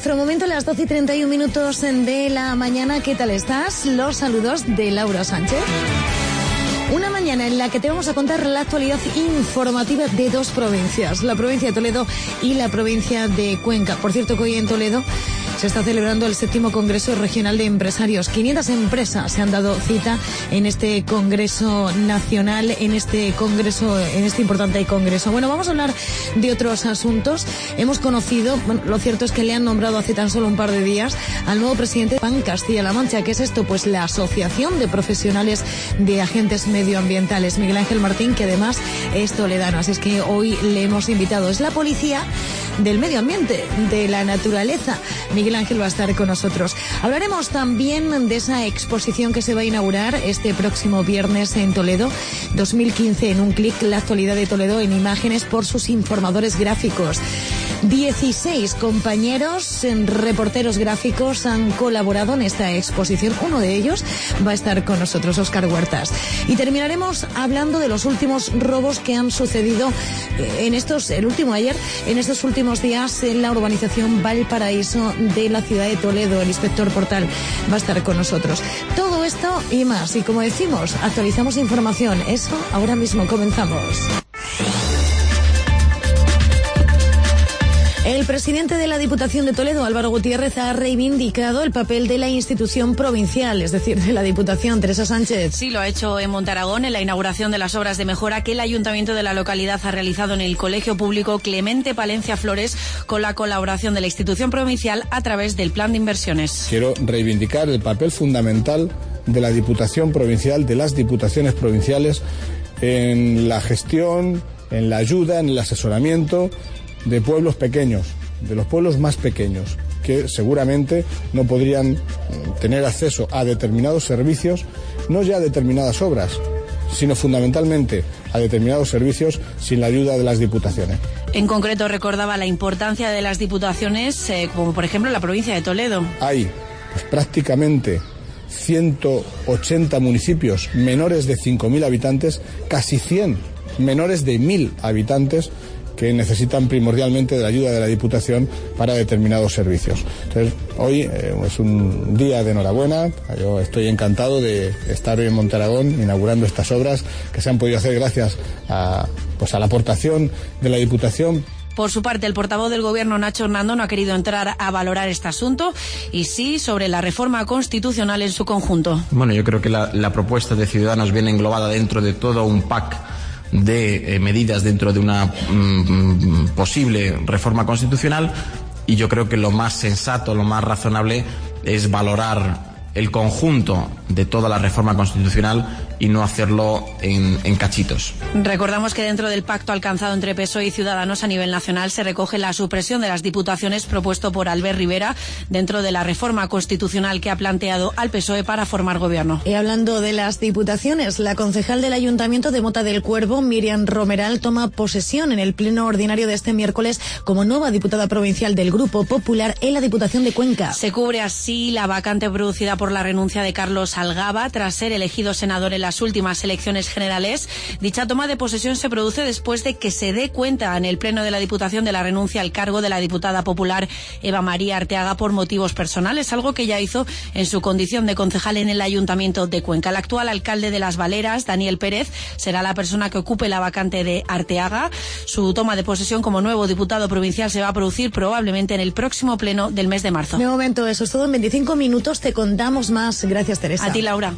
nuestro momento, las 12:31 de la mañana. ¿Qué tal estás? Los saludos de Laura Sánchez. Una mañana en la que te vamos a contar la actualidad informativa de dos provincias, la provincia de Toledo y la provincia de Cuenca. Por cierto, que hoy en Toledo se está celebrando el 7º Congreso Regional de Empresarios. 500 empresas se han dado cita en este Congreso Nacional, en este importante congreso. Bueno, vamos a hablar de otros asuntos. Hemos conocido, lo cierto es que le han nombrado hace tan solo un par de días al nuevo presidente de PAN Castilla-La Mancha. ¿Qué es esto? Pues la Asociación de Profesionales de Agentes Medioambientales. Miguel Ángel Martín, que además es toledano, así es que hoy le hemos invitado. Es la policía del medio ambiente, de la naturaleza. Miguel Ángel va a estar con nosotros. Hablaremos también de esa exposición que se va a inaugurar este próximo viernes en Toledo. 2015 en un clic, la actualidad de Toledo en imágenes por sus informadores gráficos. 16 compañeros, reporteros gráficos han colaborado en esta exposición. Uno de ellos va a estar con nosotros, Óscar Huertas. Y terminaremos hablando de los últimos robos que han sucedido el último ayer, en estos últimos días en la urbanización Valparaíso de la ciudad de Toledo. El inspector Portal va a estar con nosotros. Todo esto y más. Y como decimos, actualizamos información. Eso ahora mismo comenzamos. El presidente de la Diputación de Toledo, Álvaro Gutiérrez, ha reivindicado el papel de la institución provincial, es decir, de la Diputación. Teresa Sánchez. Sí, lo ha hecho en Montaragón, en la inauguración de las obras de mejora que el ayuntamiento de la localidad ha realizado en el Colegio Público Clemente Palencia Flores, con la colaboración de la institución provincial a través del plan de inversiones. Quiero reivindicar el papel fundamental de la Diputación provincial, de las diputaciones provinciales, en la gestión, en la ayuda, en el asesoramiento de pueblos pequeños, de los pueblos más pequeños, que seguramente no podrían tener acceso a determinados servicios, no ya a determinadas obras, sino fundamentalmente a determinados servicios sin la ayuda de las diputaciones. En concreto recordaba la importancia de las diputaciones, como por ejemplo la provincia de Toledo. Hay prácticamente 180 municipios menores de 5.000 habitantes, casi 100 menores de 1.000 habitantes, que necesitan primordialmente de la ayuda de la Diputación para determinados servicios. Entonces, hoy es un día de enhorabuena. Yo estoy encantado de estar hoy en Montaragón inaugurando estas obras que se han podido hacer gracias a la aportación de la Diputación. Por su parte, el portavoz del Gobierno, Nacho Hernando, no ha querido entrar a valorar este asunto y sí sobre la reforma constitucional en su conjunto. Bueno, yo creo que la propuesta de Ciudadanos viene englobada dentro de todo un pack de medidas dentro de una posible reforma constitucional, y yo creo que lo más sensato, lo más razonable es valorar el conjunto de toda la reforma constitucional y no hacerlo en cachitos. Recordamos que dentro del pacto alcanzado entre PSOE y Ciudadanos a nivel nacional se recoge la supresión de las diputaciones propuesto por Albert Rivera dentro de la reforma constitucional que ha planteado al PSOE para formar gobierno. Y hablando de las diputaciones, la concejal del Ayuntamiento de Mota del Cuervo, Miriam Romeral, toma posesión en el pleno ordinario de este miércoles como nueva diputada provincial del Grupo Popular en la Diputación de Cuenca. Se cubre así la vacante producida por la renuncia de Carlos Algaba tras ser elegido senador en las últimas elecciones generales. Dicha toma de posesión se produce después de que se dé cuenta en el pleno de la Diputación de la renuncia al cargo de la diputada popular Eva María Arteaga por motivos personales, algo que ya hizo en su condición de concejal en el Ayuntamiento de Cuenca. El actual alcalde de Las Valeras, Daniel Pérez, será la persona que ocupe la vacante de Arteaga. Su toma de posesión como nuevo diputado provincial se va a producir probablemente en el próximo pleno del mes de marzo. De momento eso es todo. En 25 minutos te contamos más. Gracias, Teresa. A ti, Laura.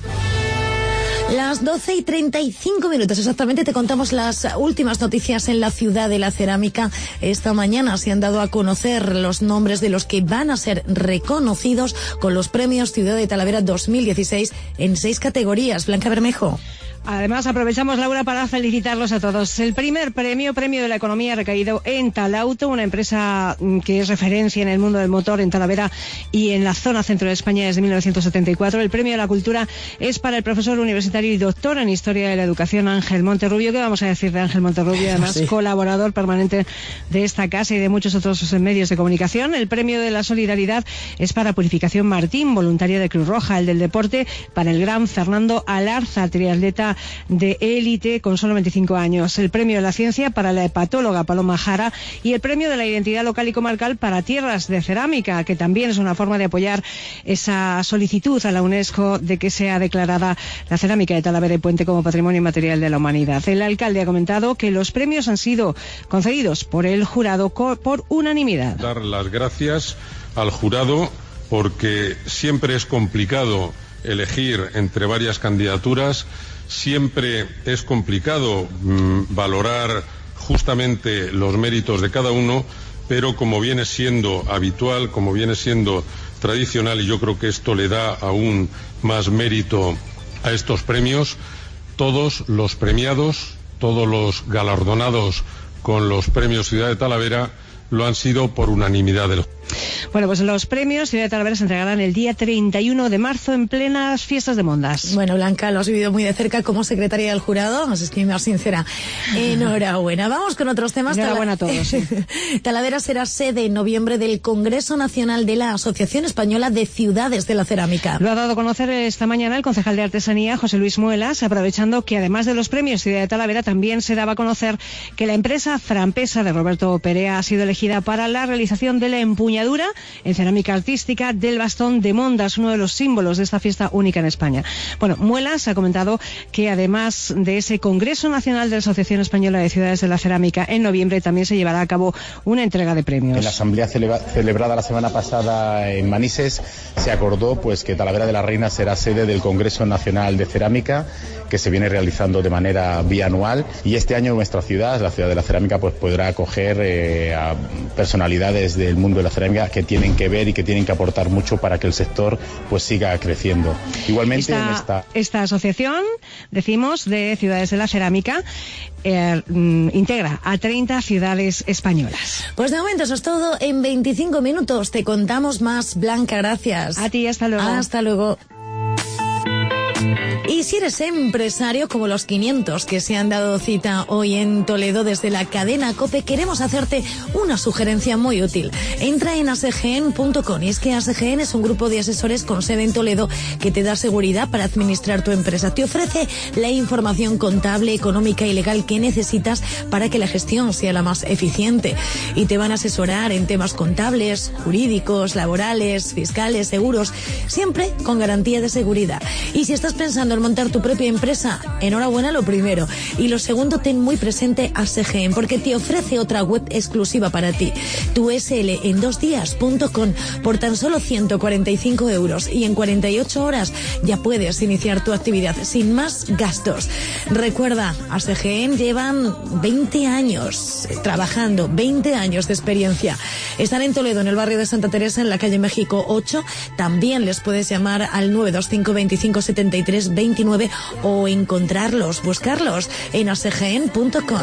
Las 12:35 exactamente te contamos las últimas noticias en la ciudad de la cerámica. Esta mañana se han dado a conocer los nombres de los que van a ser reconocidos con los premios Ciudad de Talavera 2016 en 6 categorías. Blanca Bermejo. Además, aprovechamos, Laura, para felicitarlos a todos. El primer premio de la economía, ha recaído en Talauto, una empresa que es referencia en el mundo del motor en Talavera y en la zona centro de España desde 1974. El premio de la cultura es para el profesor universitario y doctor en Historia de la Educación, Ángel Monterrubio. ¿Qué vamos a decir de Ángel Monterrubio? Además, sí, colaborador permanente de esta casa y de muchos otros medios de comunicación. El premio de la solidaridad es para Purificación Martín, voluntaria de Cruz Roja. El del deporte para el gran Fernando Alarza, triatleta atleta de élite con solo 25 años. El premio de la ciencia para la hepatóloga Paloma Jara y el premio de la identidad local y comarcal para tierras de cerámica, que también es una forma de apoyar esa solicitud a la UNESCO de que sea declarada la cerámica de Talavera y Puente como Patrimonio Inmaterial de la Humanidad. El alcalde ha comentado que los premios han sido concedidos por el jurado por unanimidad. Dar las gracias al jurado porque siempre es complicado elegir entre varias candidaturas, siempre es complicado valorar justamente los méritos de cada uno, pero como viene siendo habitual, como viene siendo tradicional, y yo creo que esto le da aún más mérito a estos premios, todos los premiados, todos los galardonados con los premios Ciudad de Talavera lo han sido por unanimidad del jurado. Bueno, pues los premios Ciudad de Talavera se entregarán el día 31 de marzo en plenas fiestas de Mondas. Bueno, Blanca, lo has vivido muy de cerca como secretaria del jurado, os estoy más sincera. Enhorabuena. Vamos con otros temas. Enhorabuena a todos. Sí. Talavera será sede en noviembre del Congreso Nacional de la Asociación Española de Ciudades de la Cerámica. Lo ha dado a conocer esta mañana el concejal de Artesanía, José Luis Muelas, aprovechando que además de los premios Ciudad de Talavera también se daba a conocer que la empresa Frampesa de Roberto Perea ha sido elegida para la realización de la empuñadura en cerámica artística del bastón de Mondas, uno de los símbolos de esta fiesta única en España. Bueno, Muelas ha comentado que además de ese Congreso Nacional de la Asociación Española de Ciudades de la Cerámica, en noviembre también se llevará a cabo una entrega de premios. En la asamblea celebrada la semana pasada en Manises se acordó pues que Talavera de la Reina será sede del Congreso Nacional de Cerámica, que se viene realizando de manera bianual, y este año nuestra ciudad, la ciudad de la cerámica, pues podrá acoger a personalidades del mundo de la cerámica que tienen que ver y que tienen que aportar mucho para que el sector pues siga creciendo. Igualmente esta asociación, decimos, de ciudades de la cerámica integra a 30 ciudades españolas. Pues de momento eso es todo. En 25 minutos te contamos más. Blanca, gracias. A ti, hasta luego. Hasta luego. Y si eres empresario como los 500 que se han dado cita hoy en Toledo desde la cadena COPE, queremos hacerte una sugerencia muy útil. Entra en asegen.com, y es que Asegen es un grupo de asesores con sede en Toledo que te da seguridad para administrar tu empresa. Te ofrece la información contable, económica y legal que necesitas para que la gestión sea la más eficiente. Y te van a asesorar en temas contables, jurídicos, laborales, fiscales, seguros, siempre con garantía de seguridad. Y si estás pensando en montar tu propia empresa, enhorabuena lo primero. Y lo segundo, ten muy presente Asegen, porque te ofrece otra web exclusiva para ti. tuSLen2dias.com por tan solo 145 euros. Y en 48 horas ya puedes iniciar tu actividad sin más gastos. Recuerda, Asegen llevan 20 años trabajando, 20 años de experiencia. Están en Toledo, en el barrio de Santa Teresa, en la calle México 8. También les puedes llamar al 925 25 73 29 o buscarlos en asegen.com.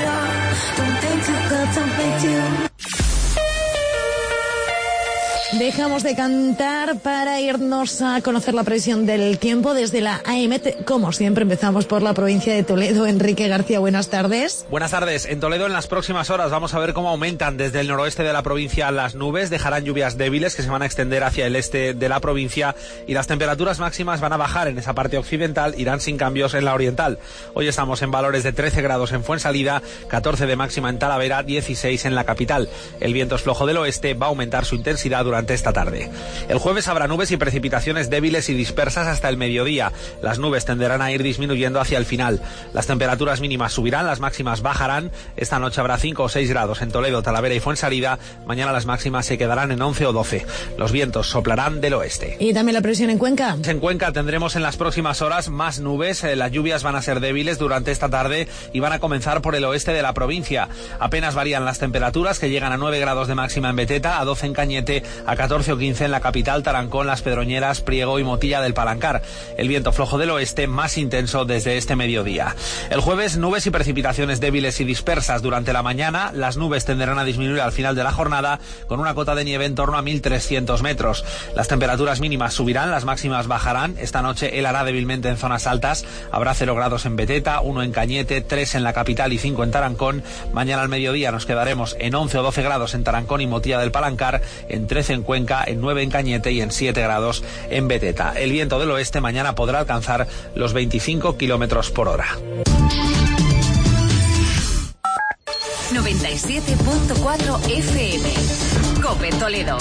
Dejamos de cantar para irnos a conocer la previsión del tiempo desde la AEMET. Como siempre, empezamos por la provincia de Toledo. Enrique García, buenas tardes. Buenas tardes. En Toledo, en las próximas horas, vamos a ver cómo aumentan desde el noroeste de la provincia las nubes. Dejarán lluvias débiles que se van a extender hacia el este de la provincia, y las temperaturas máximas van a bajar en esa parte occidental, irán sin cambios en la oriental. Hoy estamos en valores de 13 grados en Fuensalida, 14 de máxima en Talavera, 16 en la capital. El viento es flojo del oeste, va a aumentar su intensidad durante esta tarde. El jueves habrá nubes y precipitaciones débiles y dispersas hasta el mediodía. Las nubes tenderán a ir disminuyendo hacia el final. Las temperaturas mínimas subirán, las máximas bajarán. Esta noche habrá 5 o 6 grados en Toledo, Talavera y Fuensalida. Mañana las máximas se quedarán en 11 o 12. Los vientos soplarán del oeste. ¿Y también la previsión en Cuenca? En Cuenca tendremos en las próximas horas más nubes. Las lluvias van a ser débiles durante esta tarde y van a comenzar por el oeste de la provincia. Apenas varían las temperaturas, que llegan a 9 grados de máxima en Beteta, a 12 en Cañete, a 14 o 15 en la capital, Tarancón, Las Pedroñeras, Priego y Motilla del Palancar. El viento flojo del oeste más intenso desde este mediodía. El jueves, nubes y precipitaciones débiles y dispersas durante la mañana. Las nubes tenderán a disminuir al final de la jornada, con una cota de nieve en torno a 1.300 metros. Las temperaturas mínimas subirán, las máximas bajarán. Esta noche helará débilmente en zonas altas. Habrá 0 grados en Beteta, 1 en Cañete, 3 en la capital y 5 en Tarancón. Mañana al mediodía nos quedaremos en 11 o 12 grados en Tarancón y Motilla del Palancar, en 13 en Cuenca, en 9 en Cañete y en 7 grados en Beteta. El viento del oeste mañana podrá alcanzar los 25 kilómetros por hora. 97.4 FM. COPE Toledo.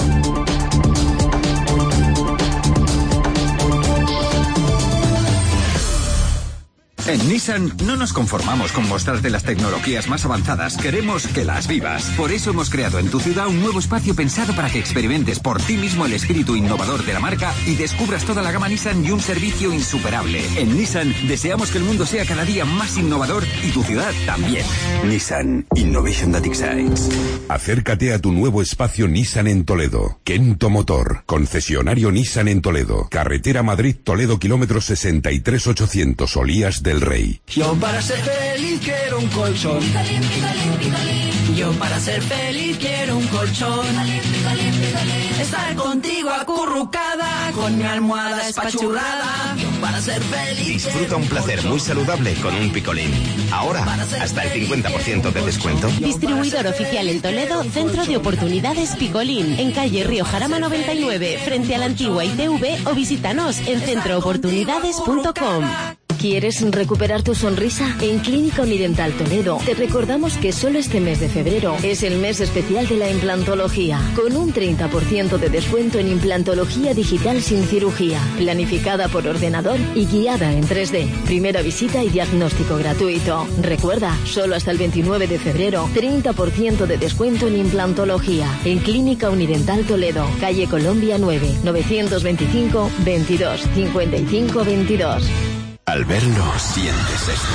En Nissan no nos conformamos con mostrarte las tecnologías más avanzadas, queremos que las vivas. Por eso hemos creado en tu ciudad un nuevo espacio pensado para que experimentes por ti mismo el espíritu innovador de la marca y descubras toda la gama Nissan y un servicio insuperable. En Nissan deseamos que el mundo sea cada día más innovador y tu ciudad también. Nissan Innovation That Excites. Acércate a tu nuevo espacio Nissan en Toledo. Kento Motor, concesionario Nissan en Toledo. Carretera Madrid-Toledo, kilómetros 63,800, Olías del Rey. Yo para ser feliz quiero un colchón. Yo para ser feliz quiero un colchón. Estar contigo acurrucada, con mi almohada espachurrada. Yo para ser feliz. Disfruta un placer muy saludable con un picolín. Ahora, hasta el 50% de descuento. Distribuidor oficial en Toledo, Centro de Oportunidades Picolín, en calle Río Jarama 99, frente a la antigua ITV, o visítanos en centrooportunidades.com. ¿Quieres recuperar tu sonrisa? En Clínica Unidental Toledo te recordamos que solo este mes de febrero es el mes especial de la implantología, con un 30% de descuento en implantología digital sin cirugía, planificada por ordenador y guiada en 3D. Primera visita y diagnóstico gratuito. Recuerda, solo hasta el 29 de febrero, 30% de descuento en implantología. En Clínica Unidental Toledo, calle Colombia 9, 925 22 55 22. Al verlo, sientes esto.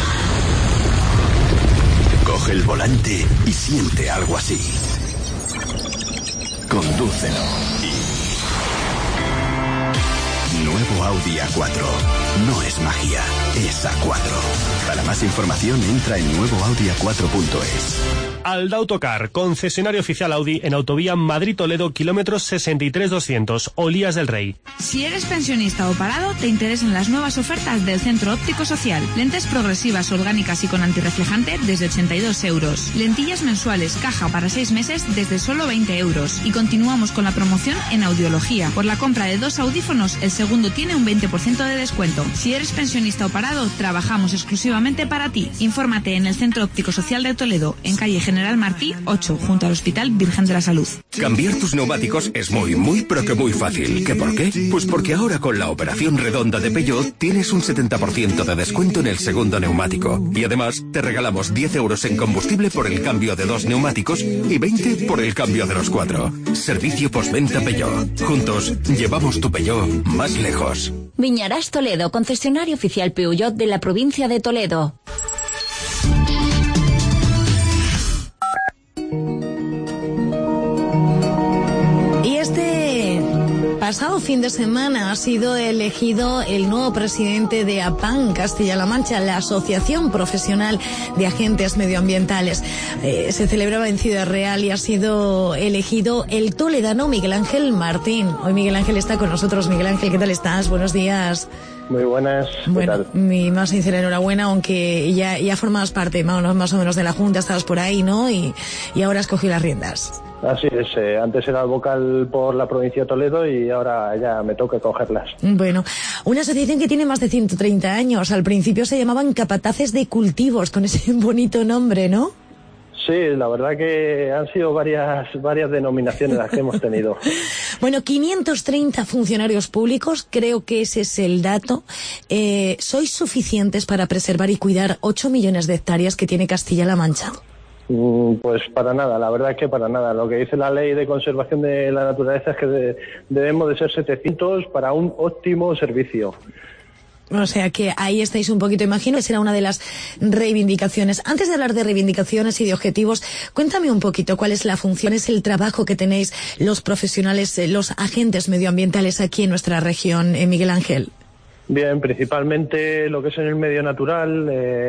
Coge el volante y siente algo así. Condúcelo. Nuevo Audi A4. No es magia, es A4. Para más información entra en nuevoaudia4.es. Alda Autocar, concesionario oficial Audi en autovía Madrid-Toledo, kilómetros 63,200, Olías del Rey. Si eres pensionista o parado, te interesan las nuevas ofertas del Centro Óptico Social. Lentes progresivas, orgánicas y con antirreflejante desde 82 euros. Lentillas mensuales, caja para 6 meses desde solo 20 euros. Y continuamos con la promoción en audiología. Por la compra de 2 audífonos, el segundo tiene un 20% de descuento. Si eres pensionista o parado, trabajamos exclusivamente para ti. Infórmate en el Centro Óptico Social de Toledo, en calle General Martí 8, junto al Hospital Virgen de la Salud. Cambiar tus neumáticos es muy, pero que muy fácil. ¿Qué por qué? Pues porque ahora con la operación redonda de Peugeot tienes un 70% de descuento en el segundo neumático. Y además te regalamos 10 euros en combustible por el cambio de 2 neumáticos y 20 por el cambio de los 4. Servicio postventa Peugeot. Juntos llevamos tu Peugeot más lejos. Viñarás Toledo, concesionario oficial Peugeot de la provincia de Toledo. Pasado fin de semana ha sido elegido el nuevo presidente de APAN Castilla-La Mancha, la Asociación Profesional de Agentes Medioambientales. Se celebraba en Ciudad Real y ha sido elegido el toledano Miguel Ángel Martín. Hoy Miguel Ángel está con nosotros. Miguel Ángel, ¿qué tal estás? Buenos días. Muy buenas. Bueno, ¿qué tal? Mi más sincera enhorabuena, aunque ya formabas parte más o menos de la Junta, estabas por ahí, ¿no? Y ahora has cogido las riendas. Así es, antes era el vocal por la provincia de Toledo y ahora ya me toca cogerlas. Bueno, una asociación que tiene más de 130 años. Al principio se llamaban Capataces de Cultivos, con ese bonito nombre, ¿no? Sí, la verdad que han sido varias denominaciones las que hemos tenido. Bueno, 530 funcionarios públicos, creo que ese es el dato. ¿Sois suficientes para preservar y cuidar 8 millones de hectáreas que tiene Castilla-La Mancha? Pues para nada, la verdad es que para nada. Lo que dice la Ley de Conservación de la Naturaleza es que debemos de ser 700 para un óptimo servicio. O sea que ahí estáis un poquito, imagino que será una de las reivindicaciones. Antes de hablar de reivindicaciones y de objetivos, cuéntame un poquito cuál es la función, es el trabajo que tenéis los profesionales, los agentes medioambientales aquí en nuestra región, Miguel Ángel. Bien, principalmente lo que es en el medio natural,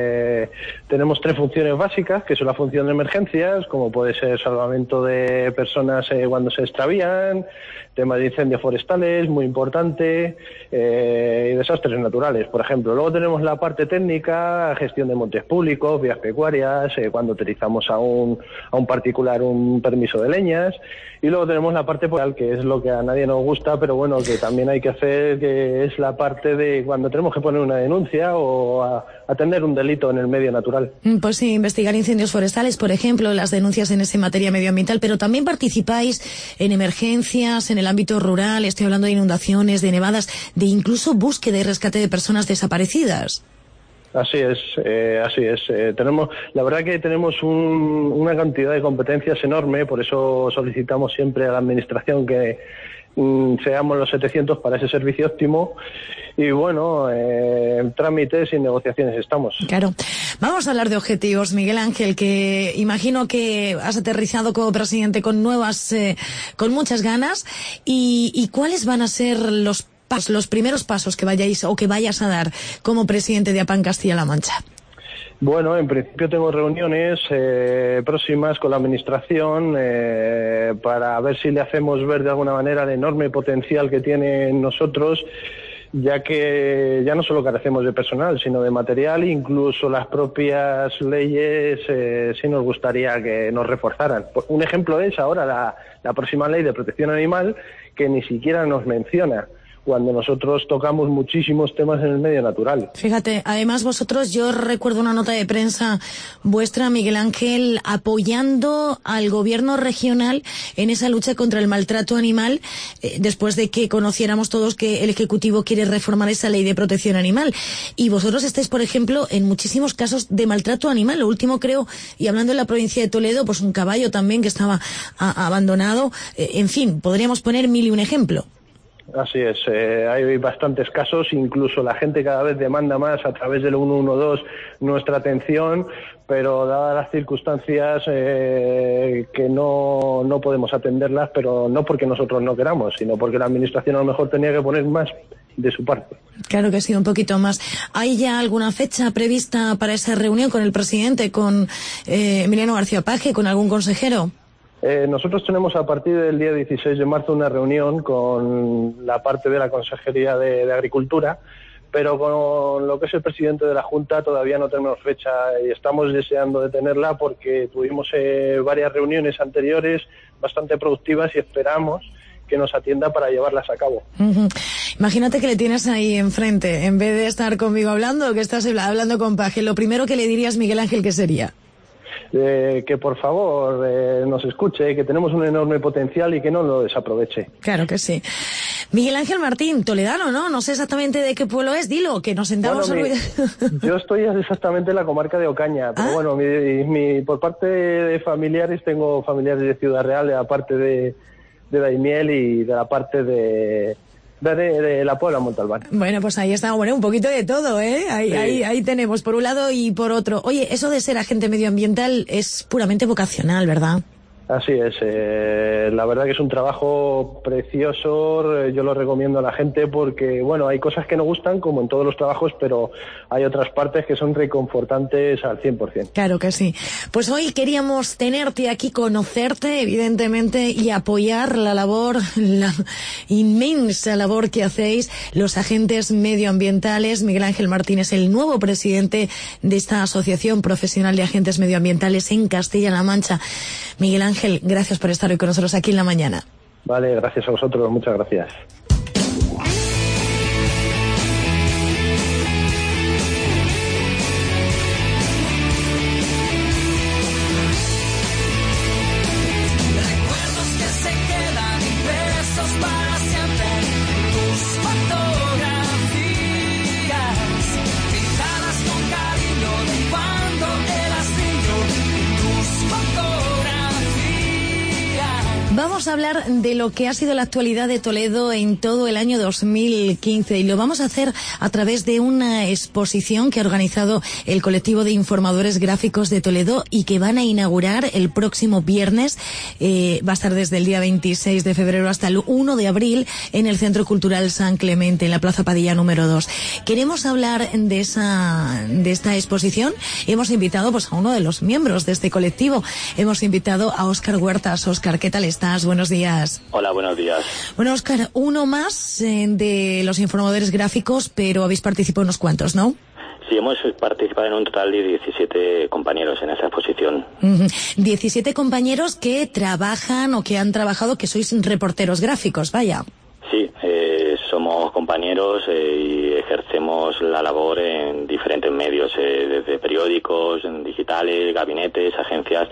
tenemos 3 funciones básicas, que son la función de emergencias, como puede ser salvamento de personas cuando se extravían, temas de incendios forestales, muy importante, y desastres naturales, por ejemplo. Luego tenemos la parte técnica, gestión de montes públicos, vías pecuarias, cuando utilizamos a un particular un permiso de leñas, y luego tenemos la parte policial, que es lo que a nadie nos gusta, pero bueno, que también hay que hacer, que es la parte de cuando tenemos que poner una denuncia o atender un delito en el medio natural. Pues sí, investigar incendios forestales, por ejemplo, las denuncias en esa materia medioambiental, pero también participáis en emergencias, en el ámbito rural, estoy hablando de inundaciones, de nevadas, de incluso búsqueda y rescate de personas desaparecidas. Así es, así es. La verdad que tenemos una cantidad de competencias enorme, por eso solicitamos siempre a la Administración que seamos los 700 para ese servicio óptimo. Y bueno, en trámites y negociaciones estamos. Claro. Vamos a hablar de objetivos, Miguel Ángel, que imagino que has aterrizado como presidente con con muchas ganas. ¿Y cuáles van a ser los primeros pasos que vayas a dar como presidente de APAN Castilla-La Mancha? Bueno, en principio tengo reuniones próximas con la Administración para ver si le hacemos ver de alguna manera el enorme potencial que tiene en nosotros, ya que ya no solo carecemos de personal, sino de material, incluso las propias leyes sí nos gustaría que nos reforzaran. Un ejemplo es ahora la próxima ley de protección animal, que ni siquiera nos menciona, cuando nosotros tocamos muchísimos temas en el medio natural. Fíjate, además yo recuerdo una nota de prensa vuestra, Miguel Ángel, apoyando al gobierno regional en esa lucha contra el maltrato animal, después de que conociéramos todos que el Ejecutivo quiere reformar esa ley de protección animal. Y vosotros estáis, por ejemplo, en muchísimos casos de maltrato animal. Lo último, creo, y hablando en la provincia de Toledo, pues un caballo también que estaba abandonado. En fin, podríamos poner 1000 y un ejemplo. Así es, hay bastantes casos, incluso la gente cada vez demanda más a través del 112 nuestra atención, pero dadas las circunstancias que no podemos atenderlas, pero no porque nosotros no queramos, sino porque la Administración a lo mejor tenía que poner más de su parte. Claro que sí, un poquito más. ¿Hay ya alguna fecha prevista para esa reunión con el presidente, con Emiliano García Paje, con algún consejero? Nosotros tenemos a partir del día 16 de marzo una reunión con la parte de la Consejería de Agricultura, pero con lo que es el presidente de la Junta todavía no tenemos fecha y estamos deseando de tenerla porque tuvimos varias reuniones anteriores bastante productivas y esperamos que nos atienda para llevarlas a cabo. Imagínate que le tienes ahí enfrente, en vez de estar conmigo hablando, que estás hablando con Paje. Lo primero que le dirías, Miguel Ángel, ¿qué sería? Que por favor nos escuche, que tenemos un enorme potencial y que no lo desaproveche. Claro que sí. Miguel Ángel Martín, toledano, ¿no? No sé exactamente de qué pueblo es, dilo, que nos sentamos... Yo estoy exactamente en la comarca de Ocaña, pero bueno, por parte de familiares, tengo familiares de Ciudad Real, de la parte de Daimiel y de la parte de la Puebla Montalbán. Bueno, pues ahí está, un poquito de todo, ¿eh? Ahí tenemos, por un lado y por otro. Oye, eso de ser agente medioambiental es puramente vocacional, ¿verdad? Así es, la verdad que es un trabajo precioso, yo lo recomiendo a la gente porque, bueno, hay cosas que no gustan, como en todos los trabajos, pero hay otras partes que son reconfortantes al 100%. Claro que sí. Pues hoy queríamos tenerte aquí, conocerte, evidentemente, y apoyar la inmensa labor que hacéis los agentes medioambientales. Miguel Ángel Martín es el nuevo presidente de esta Asociación Profesional de Agentes Medioambientales en Castilla-La Mancha. Miguel Ángel, gracias por estar hoy con nosotros aquí en la mañana. Vale, gracias a vosotros, muchas gracias. Vamos a hablar de lo que ha sido la actualidad de Toledo en todo el año 2015 y lo vamos a hacer a través de una exposición que ha organizado el colectivo de informadores gráficos de Toledo y que van a inaugurar el próximo viernes. Va a estar desde el día 26 de febrero hasta el 1 de abril en el Centro Cultural San Clemente, en la Plaza Padilla número 2. Queremos hablar de esta exposición. Hemos invitado pues a uno de los miembros de este colectivo. Hemos invitado a Óscar Huertas. Óscar, ¿qué tal estás? Buenos días. Hola, buenos días. Bueno, Óscar, uno más de los informadores gráficos, pero habéis participado unos cuantos, ¿no? Sí, hemos participado en un total de 17 compañeros en esa exposición. 17 compañeros que trabajan o que han trabajado, que sois reporteros gráficos, vaya. Sí, somos compañeros y ejercemos la labor en diferentes medios, desde periódicos, digitales, gabinetes, agencias.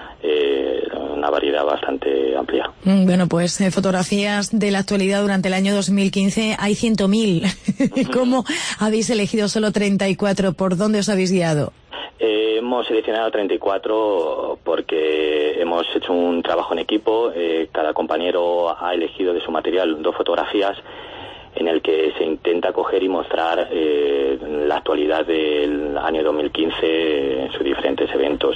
Una variedad bastante amplia. Bueno, pues fotografías de la actualidad durante el año 2015 hay 100.000. ¿Cómo habéis elegido solo 34? ¿Por dónde os habéis guiado? Hemos seleccionado 34 porque hemos hecho un trabajo en equipo. Cada compañero ha elegido de su material 2 fotografías en el que se intenta coger y mostrar la actualidad del año 2015 en sus diferentes eventos.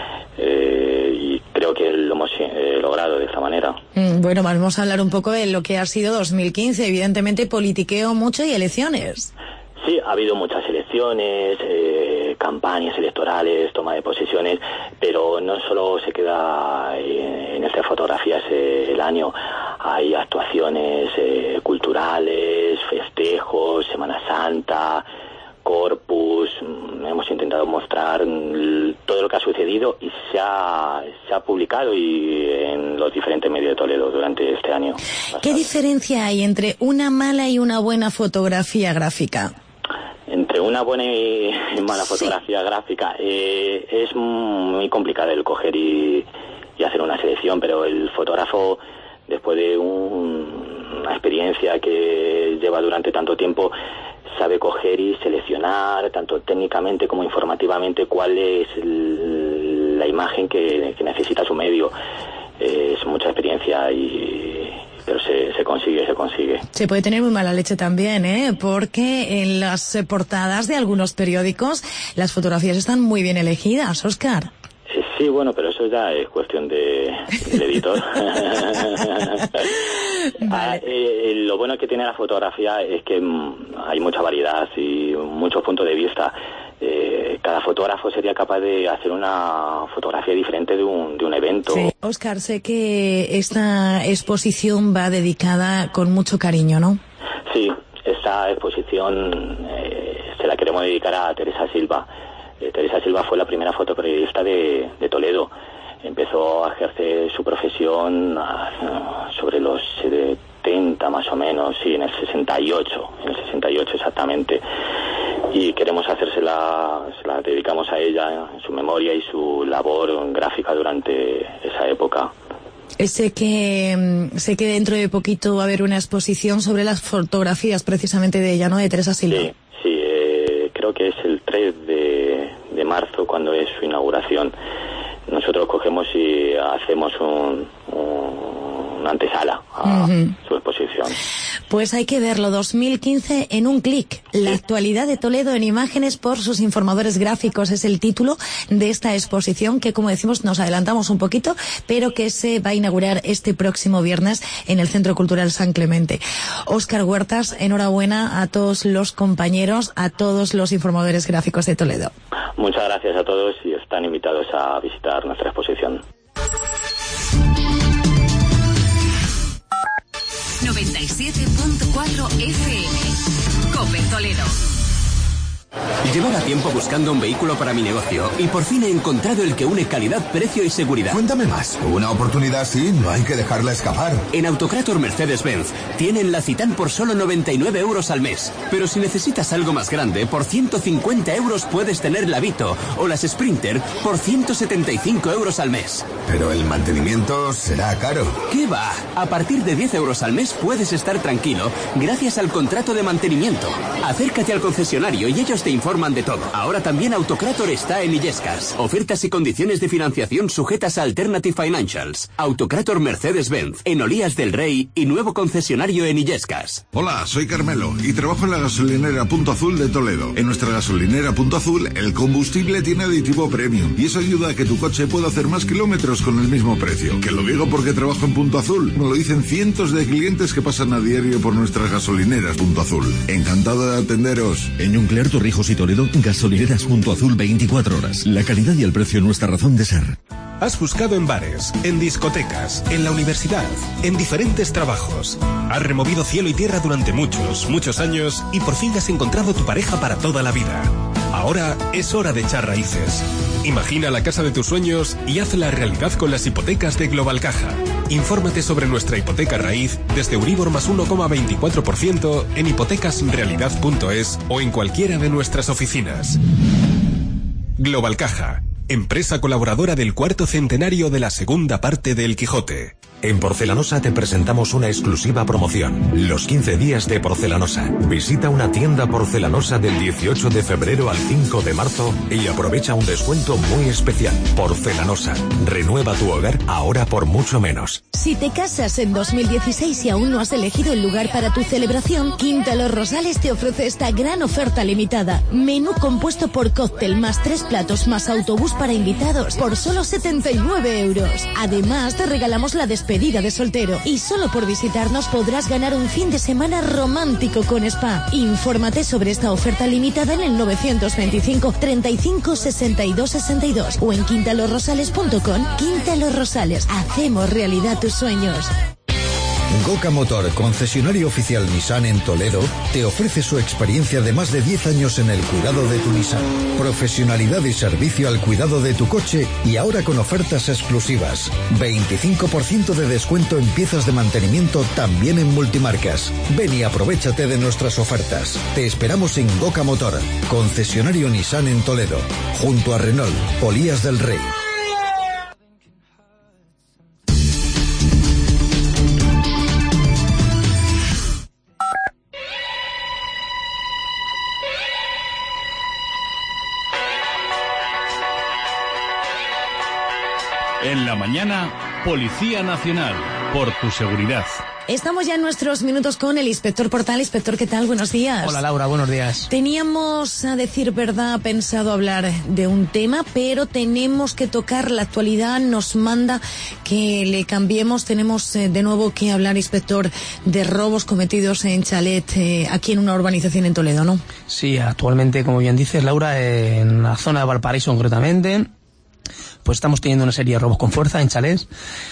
Y creo que lo hemos logrado de esta manera. Bueno, vamos a hablar un poco de lo que ha sido 2015. Evidentemente, politiqueo mucho y elecciones. Sí, ha habido muchas elecciones, campañas electorales, toma de posiciones, pero no solo se queda en estas fotografías el año. Hay actuaciones culturales, festejos, Semana Santa, Corpus. Hemos intentado mostrar todo lo que ha sucedido y se ha publicado en los diferentes medios de Toledo durante este año. ¿Qué diferencia hay entre una mala y una buena fotografía gráfica? Entre una buena y mala fotografía gráfica es muy complicado el coger y hacer una selección, pero el fotógrafo, después de una experiencia que lleva durante tanto tiempo, sabe coger y seleccionar, tanto técnicamente como informativamente, cuál es la imagen que necesita su medio. Es mucha experiencia pero se consigue. Se puede tener muy mala leche también, porque en las portadas de algunos periódicos las fotografías están muy bien elegidas, Óscar. Sí, bueno, pero eso ya es cuestión del editor. Vale. Lo bueno que tiene la fotografía es que hay mucha variedad y muchos puntos de vista. Cada fotógrafo sería capaz de hacer una fotografía diferente de un evento. Sí. Óscar, sé que esta exposición va dedicada con mucho cariño, ¿no? Sí, esta exposición se la queremos dedicar a Teresa Silva. Teresa Silva fue la primera fotoperiodista de Toledo. Empezó a ejercer su profesión sobre los 70 más o menos, sí, en el 68 exactamente. Y queremos se la dedicamos a ella, en su memoria y su labor gráfica durante esa época. Sé que dentro de poquito va a haber una exposición sobre las fotografías precisamente de ella, ¿no?, de Teresa Silva. Sí, creo que es el 3 de marzo cuando es su inauguración. Nosotros cogemos y hacemos una antesala a su exposición. Pues hay que verlo, 2015 en un clic. La actualidad de Toledo en imágenes por sus informadores gráficos es el título de esta exposición que, como decimos, nos adelantamos un poquito, pero que se va a inaugurar este próximo viernes en el Centro Cultural San Clemente. Óscar Huertas, enhorabuena a todos los compañeros, a todos los informadores gráficos de Toledo. Muchas gracias a todos y están invitados a visitar nuestra exposición. 97.4 FM. COPE Toledo. Llevaba tiempo buscando un vehículo para mi negocio y por fin he encontrado el que une calidad, precio y seguridad. Cuéntame más. Una oportunidad así no hay que dejarla escapar. En Autocrator Mercedes-Benz tienen la Citan por solo 99 euros al mes. Pero si necesitas algo más grande, por 150 euros puedes tener la Vito o las Sprinter por 175 euros al mes. Pero el mantenimiento será caro. ¿Qué va? A partir de 10 euros al mes puedes estar tranquilo gracias al contrato de mantenimiento. Acércate al concesionario y ellos te informan de todo. Ahora también Autocrator está en Illescas. Ofertas y condiciones de financiación sujetas a Alternative Financials. Autocrator Mercedes-Benz, en Olías del Rey y nuevo concesionario en Illescas. Hola, soy Carmelo y trabajo en la gasolinera Punto Azul de Toledo. En nuestra gasolinera Punto Azul, el combustible tiene aditivo premium y eso ayuda a que tu coche pueda hacer más kilómetros con el mismo precio. Que lo digo porque trabajo en Punto Azul. Me lo dicen cientos de clientes que pasan a diario por nuestras gasolineras Punto Azul. Encantado de atenderos. En Nuclear Torrijos y Toledo, gasolineras Punto Azul 24 horas. La calidad y el precio nuestra razón de ser. Has buscado en bares, en discotecas, en la universidad, en diferentes trabajos. Has removido cielo y tierra durante muchos años y por fin has encontrado tu pareja para toda la vida. Ahora es hora de echar raíces. Imagina la casa de tus sueños y hazla realidad con las hipotecas de Global Caja. Infórmate sobre nuestra hipoteca raíz desde Euribor más 1,24% en hipotecasrealidad.es o en cualquiera de nuestras oficinas. Global Caja, empresa colaboradora del 4º centenario de la segunda parte de El Quijote. En Porcelanosa te presentamos una exclusiva promoción. Los 15 días de Porcelanosa. Visita una tienda porcelanosa del 18 de febrero al 5 de marzo y aprovecha un descuento muy especial. Porcelanosa. Renueva tu hogar ahora por mucho menos. Si te casas en 2016 y aún no has elegido el lugar para tu celebración, Quinta Los Rosales te ofrece esta gran oferta limitada. Menú compuesto por cóctel más 3 platos más autobús para invitados por solo 79 euros. Además, te regalamos la despedida de soltero y solo por visitarnos podrás ganar un fin de semana romántico con spa. Infórmate sobre esta oferta limitada en el 925 35 62 62 o en quintalosrosales.com. Quinta Los Rosales, hacemos realidad tus sueños. Goca Motor, concesionario oficial Nissan en Toledo, te ofrece su experiencia de más de 10 años en el cuidado de tu Nissan. Profesionalidad y servicio al cuidado de tu coche y ahora con ofertas exclusivas. 25% de descuento en piezas de mantenimiento también en multimarcas. Ven y aprovéchate de nuestras ofertas. Te esperamos en Goca Motor, concesionario Nissan en Toledo, junto a Renault, Olías del Rey. En la mañana, Policía Nacional, por tu seguridad. Estamos ya en nuestros minutos con el inspector Portal. Inspector, ¿qué tal? Buenos días. Hola Laura, buenos días. Teníamos, a decir verdad, pensado hablar de un tema, pero tenemos que tocar la actualidad. Nos manda que le cambiemos. Tenemos de nuevo que hablar, inspector, de robos cometidos en chalet aquí en una urbanización en Toledo, ¿no? Sí, actualmente, como bien dices, Laura, en la zona de Valparaíso concretamente, pues estamos teniendo una serie de robos con fuerza en chalés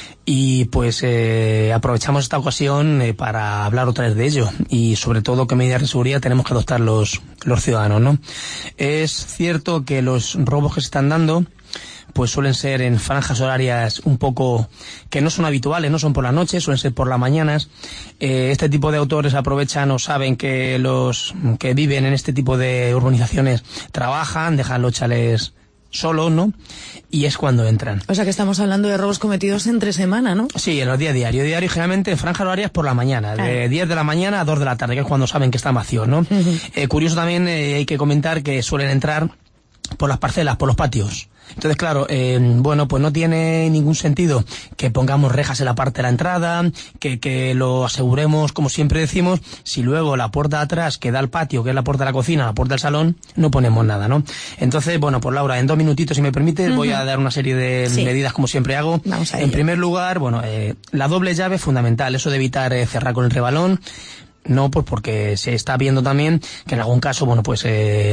y pues aprovechamos esta ocasión para hablar otra vez de ello y sobre todo qué medidas de seguridad tenemos que adoptar los ciudadanos, ¿no? Es cierto que los robos que se están dando pues suelen ser en franjas horarias un poco que no son habituales, no son por las noches, suelen ser por las mañanas. Este tipo de autores aprovechan o saben que los que viven en este tipo de urbanizaciones trabajan, dejan los chalés solo, ¿no? Y es cuando entran. O sea que estamos hablando de robos cometidos entre semana, ¿no? Sí, en los días diario generalmente en franjas horarias por la mañana, de 10 de la mañana a 2 de la tarde, que es cuando saben que está vacío, ¿no? Curioso también, hay que comentar que suelen entrar por las parcelas, por los patios. Entonces, claro, bueno, pues no tiene ningún sentido que pongamos rejas en la parte de la entrada, que lo aseguremos, como siempre decimos, si luego la puerta de atrás que da al patio, que es la puerta de la cocina, la puerta del salón, no ponemos nada, ¿no? Entonces, bueno, pues Laura, en 2 minutitos, si me permites, voy a dar una serie de medidas como siempre hago. Vamos a ello. En primer lugar, bueno, la doble llave es fundamental, eso de evitar cerrar con el rebalón. No, pues porque se está viendo también que en algún caso, bueno, pues a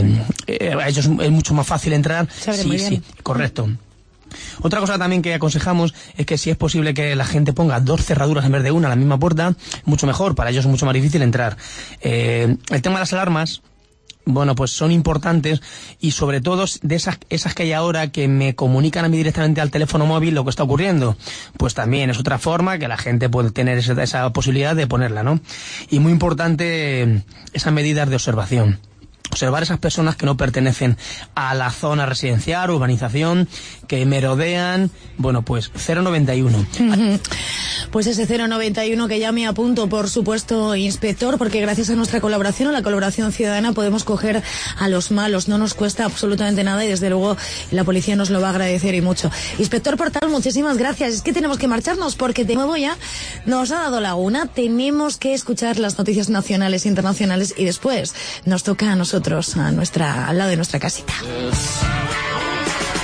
ellos es mucho más fácil entrar. Sí, correcto. Otra cosa también que aconsejamos es que si es posible que la gente ponga 2 cerraduras en vez de una a la misma puerta, mucho mejor, para ellos es mucho más difícil entrar. El tema de las alarmas, bueno, pues son importantes y sobre todo de esas que hay ahora que me comunican a mí directamente al teléfono móvil lo que está ocurriendo, pues también es otra forma que la gente puede tener esa posibilidad de ponerla, ¿no? Y muy importante esas medidas de observación. Observar esas personas que no pertenecen a la zona residencial, urbanización, que merodean, bueno, pues 091. pues ese 091 que ya me apunto, por supuesto, inspector, porque gracias a nuestra colaboración, a la colaboración ciudadana, podemos coger a los malos. No nos cuesta absolutamente nada y desde luego la policía nos lo va a agradecer y mucho. Inspector Portal, muchísimas gracias. Es que tenemos que marcharnos porque de nuevo ya nos ha dado la una. Tenemos que escuchar las noticias nacionales e internacionales y después nos toca a nosotros, al lado de nuestra casita.